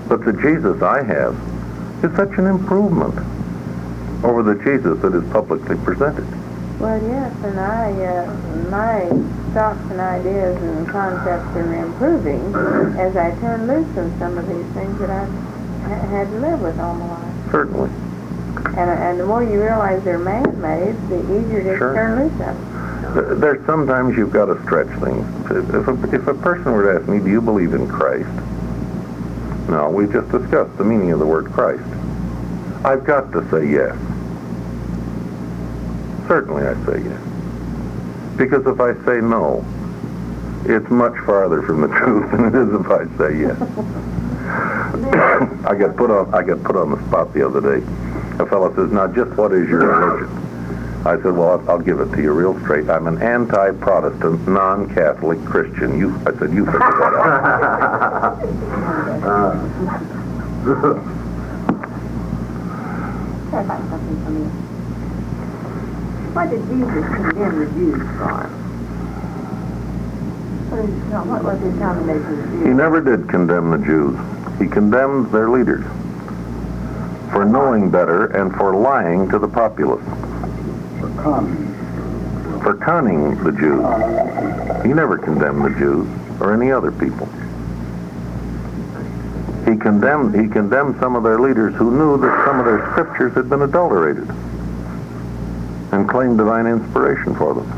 But the Jesus I have is such an improvement over the Jesus that is publicly presented. Well, yes, and my thoughts and ideas and concepts are improving as I turn loose from some of these things that I've had to live with all my life. Certainly. And the more you realize they're man-made, the easier it is to turn loose of them. There's sometimes you've got to stretch things. If a person were to ask me, do you believe in Christ? No, we just discussed the meaning of the word Christ. I've got to say yes. Certainly I say yes. Because if I say no, it's much farther from the truth than it is if I say yes. I got put on the spot the other day. A fellow says, now just what is your religion? I said, well, I'll give it to you real straight. I'm an anti-Protestant, non-Catholic Christian. I said, you figure that out. Something for me. What did Jesus condemn the Jews for? What was his condemnation of the Jews? He never did condemn the Jews. He condemned their leaders for knowing better and for lying to the populace. For conning the Jews. He never condemned the Jews or any other people. He condemned some of their leaders who knew that some of their scriptures had been adulterated and claimed divine inspiration for them.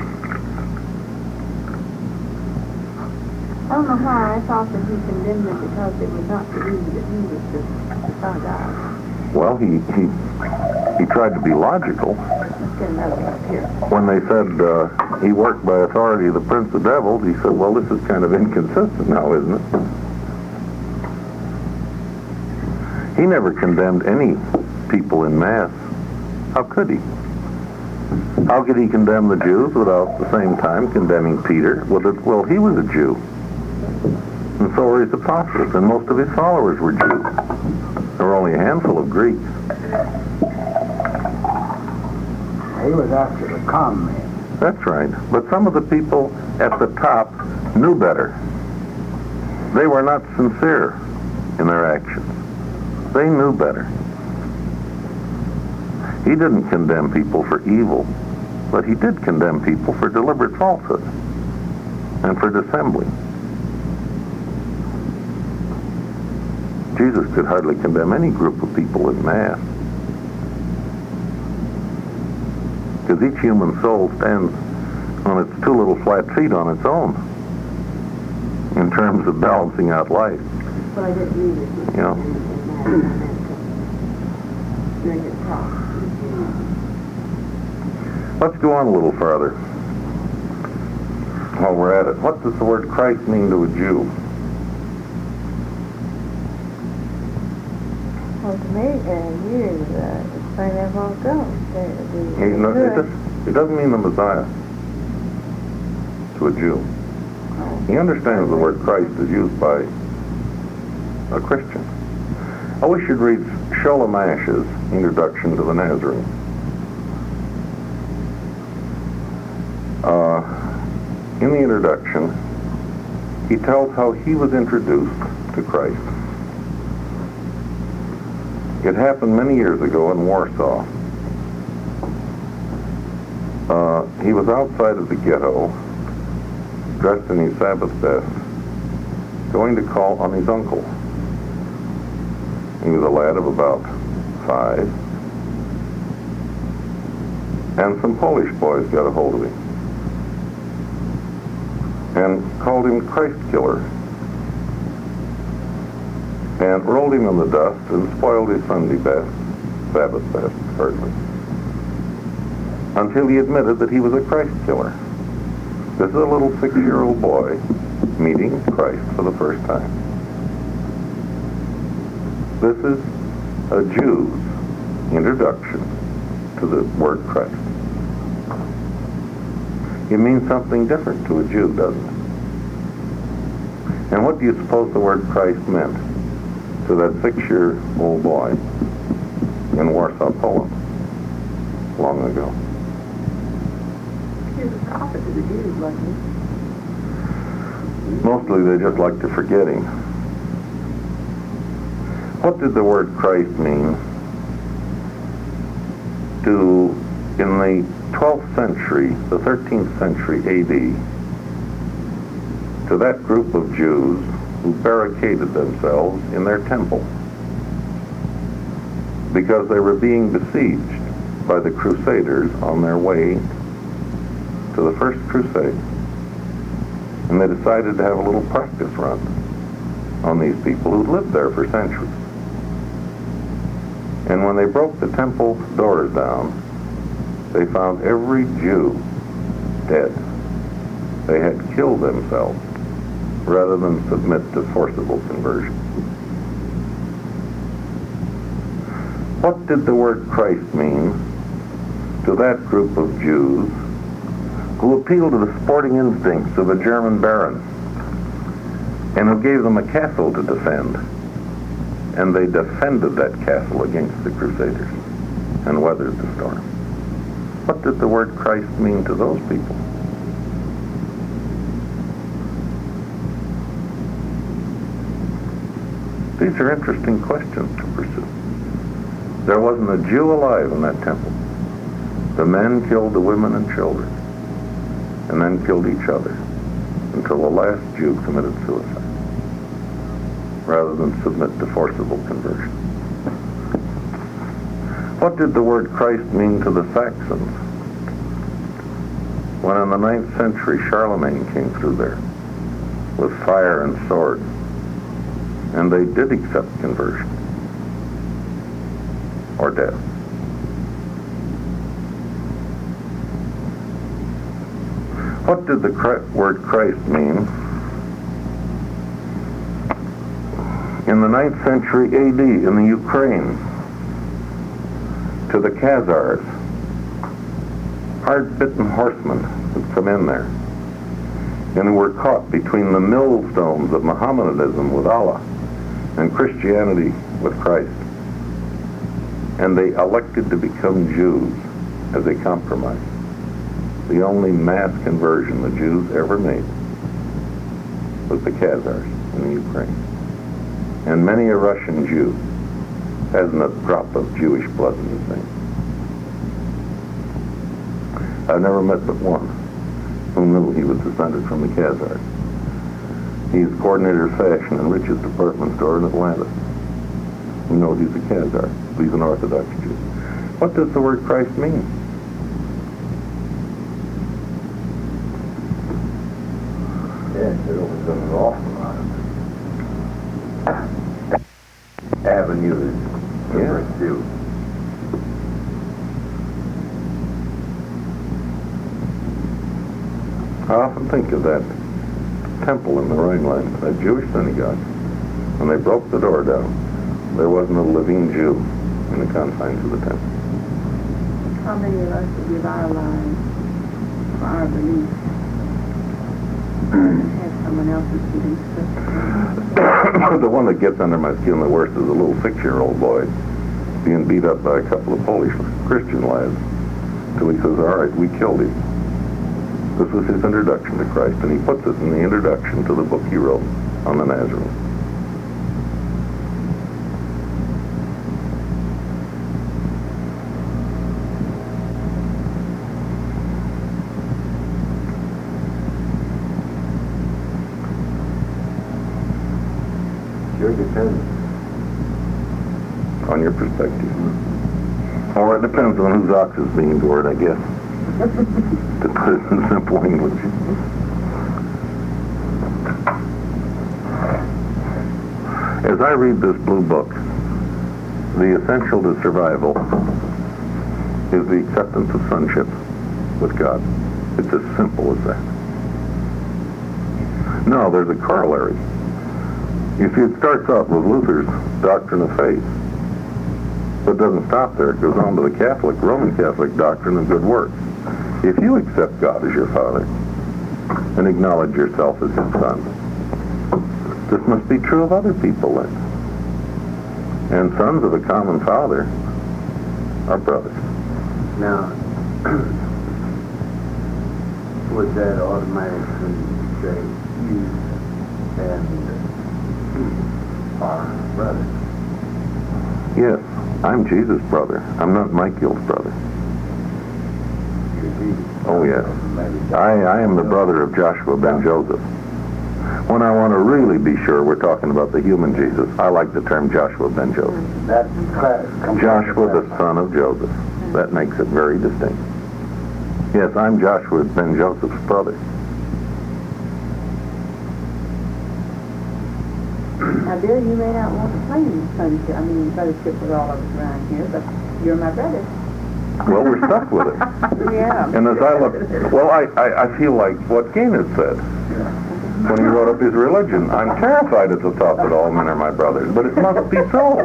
I don't know why I thought that he condemned them because it was not believed that he was the Son of God. Well, he tried to be logical. Let's get another one up here. When they said he worked by authority of the prince of devils, he said, well, this is kind of inconsistent now, isn't it? He never condemned any people in mass. How could he? How could he condemn the Jews without at the same time condemning Peter? Well, he was a Jew. And so were his apostles, and most of his followers were Jews. There were only a handful of Greeks. He was after the common man. That's right. But some of the people at the top knew better. They were not sincere in their actions. They knew better. He didn't condemn people for evil, but he did condemn people for deliberate falsehood and for dissembling. Jesus could hardly condemn any group of people in mass, because each human soul stands on its two little flat feet on its own in terms of balancing out life. Well, I didn't read it. You know. During his talk. Let's go on a little farther while we're at it. What does the word Christ mean to a Jew? Well, to me, you explain that how it goes. It doesn't mean the Messiah to a Jew. He understands the word Christ is used by a Christian. We should read Sholem Asch's Introduction to the Nazarene. In the introduction, he tells how he was introduced to Christ. It happened many years ago in Warsaw. He was outside of the ghetto, dressed in his Sabbath best, going to call on his uncle. He was a lad of about 5. And some Polish boys got a hold of him and called him Christ killer, and rolled him in the dust and spoiled his Sunday best, Sabbath best, hardly, until he admitted that he was a Christ killer. This is a little 6-year-old boy meeting Christ for the first time. This is a Jew's introduction to the word Christ. It means something different to a Jew, doesn't it? And what do you suppose the word Christ meant to that 6-year-old boy in Warsaw, Poland, long ago? He was a prophet to the Jews, wasn't he? Mostly they just like to forget him. What did the word Christ mean to, in the 12th century, the 13th century A.D., to that group of Jews who barricaded themselves in their temple because they were being besieged by the Crusaders on their way to the First Crusade? And they decided to have a little practice run on these people who'd lived there for centuries. And when they broke the temple doors down, they found every Jew dead. They had killed themselves rather than submit to forcible conversion. What did the word Christ mean to that group of Jews who appealed to the sporting instincts of a German baron and who gave them a castle to defend? And they defended that castle against the Crusaders and weathered the storm. What did the word Christ mean to those people? These are interesting questions to pursue. There wasn't a Jew alive in that temple. The men killed the women and children, and then killed each other until the last Jew committed suicide, rather than submit to forcible conversion. What did the word Christ mean to the Saxons when in the 9th century Charlemagne came through there with fire and sword, and they did accept conversion or death? What did the word Christ mean in the 9th century A.D. in the Ukraine to the Khazars, hard-bitten horsemen who'd come in there and who were caught between the millstones of Mohammedanism with Allah and Christianity with Christ, and they elected to become Jews as a compromise. The only mass conversion the Jews ever made was the Khazars in the Ukraine. And many a Russian Jew hasn't a drop of Jewish blood in his veins. I've never met but one who knew he was descended from the Khazars. He's coordinator of fashion in Rich's department store in Atlanta. We know he's a Khazar. He's an Orthodox Jew. What does the word Christ mean? Yes, there was an awful lot of avenues to pursue. I often think of that temple in the Rhineland, that Jewish synagogue. When they broke the door down, there wasn't a living Jew in the confines of the temple. How many of us would give our lives for our beliefs and have someone else's beliefs? The one that gets under my skin the worst is a little 6-year-old boy being beat up by a couple of Polish Christian lads till he says, all right, we killed him. This was his introduction to Christ, and he puts it in the introduction to the book he wrote on the Nazarene. Sure depends On your perspective. Or it depends on whose ox is being gored, I guess. To put it in simple English. As I read this blue book, the essential to survival is the acceptance of sonship with God. It's as simple as that. No, there's a corollary. You see, it starts out with Luther's doctrine of faith. But it doesn't stop there. It goes on to the Roman Catholic doctrine of good works. If you accept God as your Father and acknowledge yourself as His Son, this must be true of other people then. And sons of a common Father are brothers. Now, would that automatically say you and he are brothers? Yes, I'm Jesus' brother. I'm not Michael's brother. Oh, yes. I am the brother of Joshua ben Joseph. When I want to really be sure we're talking about the human Jesus, I like the term Joshua ben Joseph. That's Joshua, the son of Joseph. That makes it very distinct. Yes, I'm Joshua ben Joseph's brother. Now, Bill, you may not want to claim fellowship with all of us around here, but you're my brother. Well, we're stuck with it. Yeah. And as I look, well, I feel like what Cain had said when he wrote up his religion. I'm terrified at the thought that all men are my brothers, but it must be so.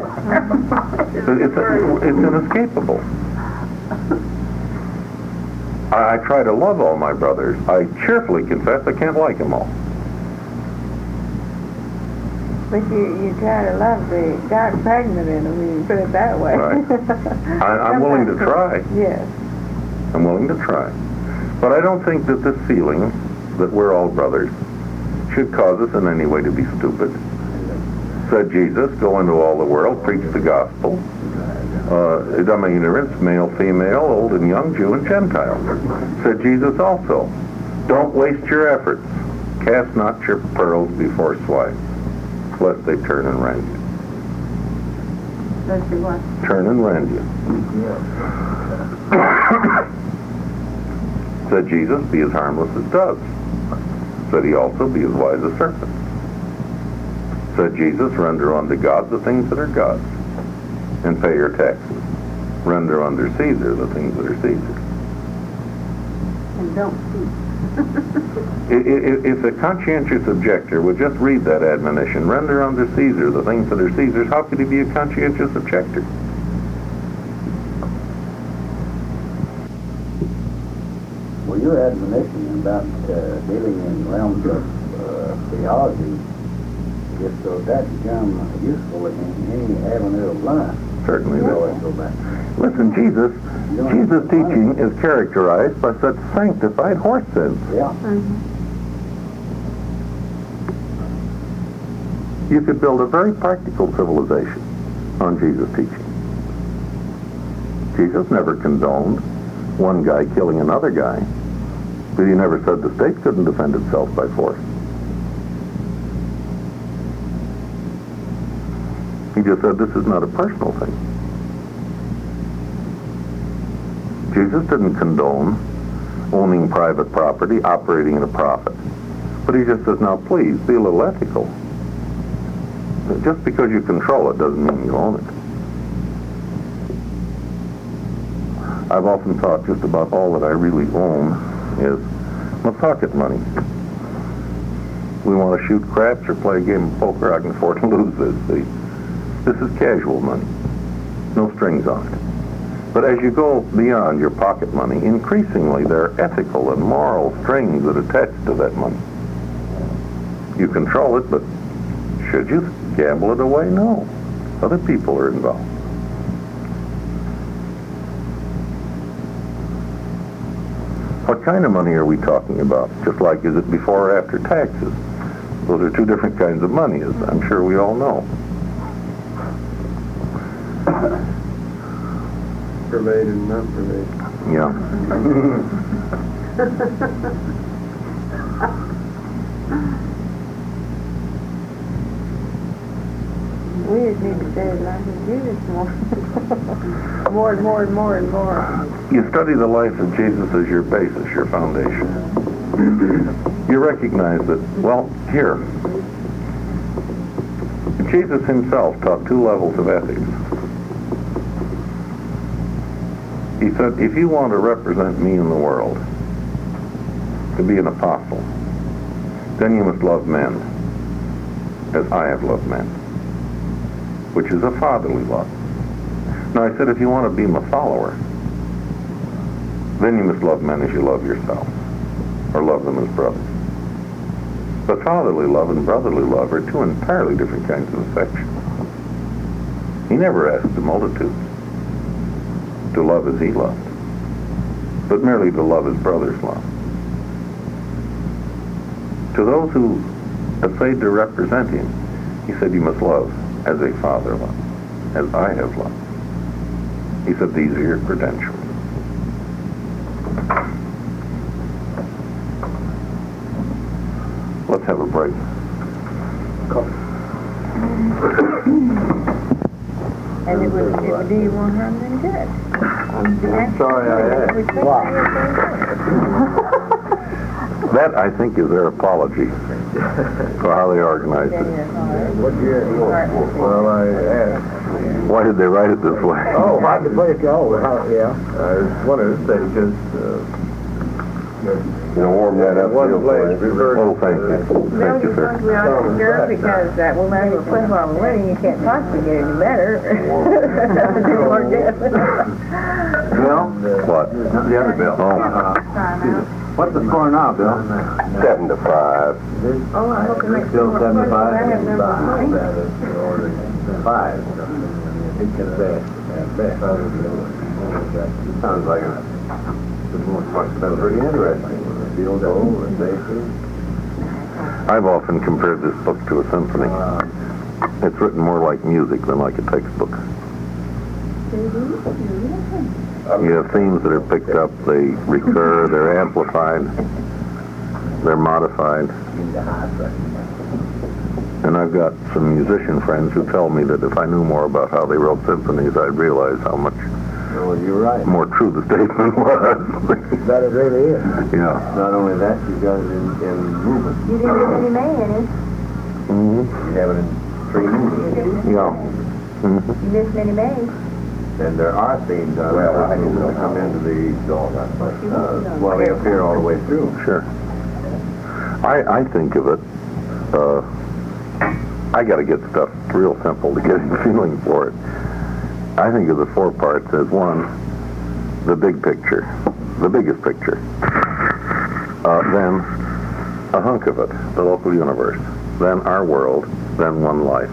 It's inescapable. I try to love all my brothers. I cheerfully confess I can't like them all. But you try to love the God pregnant in them, you put it that way. Right. I'm willing to try. Yes. I'm willing to try. But I don't think that this feeling that we're all brothers should cause us in any way to be stupid. Said Jesus, go into all the world, preach the gospel. Ignorance, male, female, old and young, Jew and Gentile. Said Jesus also, don't waste your efforts. Cast not your pearls before swine, lest they turn and rend you. Let's see what? Turn and rend you. Said Jesus, be as harmless as doves. Said he also, be as wise as serpents. Said Jesus, render unto God the things that are God's, and pay your taxes. Render unto Caesar the things that are Caesar's. And don't speak. If the conscientious objector would just read that admonition, render unto Caesar the things that are Caesar's, how could he be a conscientious objector? Well, your admonition about dealing in realms of theology, if that becomes useful in any avenue of life, Certainly. you always go back. Listen, Jesus' teaching is characterized by such sanctified horse sense. Yeah. You could build a very practical civilization on Jesus' teaching. Jesus never condoned one guy killing another guy, but he never said the state couldn't defend itself by force. He just said this is not a personal thing. Jesus didn't condone owning private property, operating at a profit. But he just says, now please, be a little ethical. Just because you control it doesn't mean you own it. I've often thought just about all that I really own is my pocket money. We want to shoot craps or play a game of poker, I can afford to lose this. See? This is casual money. No strings on it. But as you go beyond your pocket money, increasingly there are ethical and moral strings that attach to that money. You control it, but should you gamble it away? No. Other people are involved. What kind of money are we talking about? Just like, is it before or after taxes? Those are two different kinds of money, as I'm sure we all know. Pervaded and not pervaded. Yeah. We just need to say like Jesus more. More and more and more and more. You study the life of Jesus as your basis, your foundation. You recognize that, well, here, Jesus himself taught two levels of ethics. He said, if you want to represent me in the world, to be an apostle, then you must love men as I have loved men, which is a fatherly love. Now I said, if you want to be my follower, then you must love men as you love yourself, or love them as brothers. But fatherly love and brotherly love are two entirely different kinds of affection. He never asked the multitudes to love as he loved, but merely to love as brothers love. To those who essayed to represent him, he said, you must love as a father loves. as I have loved. He said, these are your credentials. Let's have a break. And it would do you more harm than good. I'm sorry I asked. That, I think, is their apology for how they organized it. What year? Well, I asked. Why did they write it this way? Oh, I could play it. Oh, yeah. I wanted to say just, warm that up. one place referred Oh, thank you. Thank you, sir. We aren't sure because we might as well quit while we're waiting. You can't possibly get any better. More death. Bill? What? The other Bill. Oh, What's the score now, Bill? 7-5. Oh, I hope it makes Still more 75? questions. I have number 3. 5. Sounds like it's been pretty interesting. You don't know, and they I've often compared this book to a symphony. It's written more like music than like a textbook. You have themes that are picked up, they recur, they're amplified, they're modified. And I've got some musician friends who tell me that if I knew more about how they wrote symphonies, I'd realize how much Well, you're right. more true the statement was. That it really is. Yeah. Not only that, you've got it in movement. You didn't get any man, Mm-hmm. You have it in 3 movements. Yeah. Mm-hmm. you missed many Mays. And there are themes on it that come into the well, they appear all the way through. Sure. I think of it, I got to get stuff real simple to get a feeling for it. I think of the 4 parts as one, the big picture, the biggest picture. Then a hunk of it, the local universe. Then our world, then one life.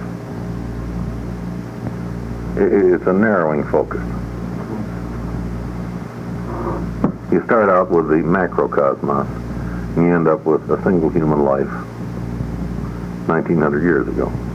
It's a narrowing focus. You start out with the macrocosmos, and you end up with a single human life 1900 years ago.